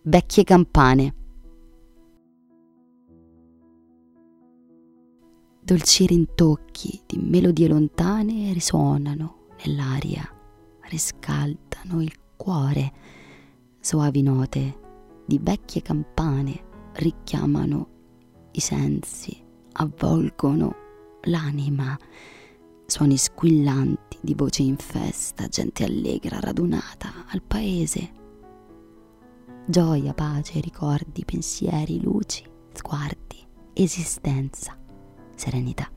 vecchie campane. Dolci rintocchi di melodie lontane risuonano nell'aria, riscaldano il cuore. Soavi note di vecchie campane richiamano i sensi, avvolgono l'anima. Suoni squillanti di voce in festa, gente allegra radunata al paese. Gioia, pace, ricordi, pensieri, luci, sguardi, esistenza, serenità.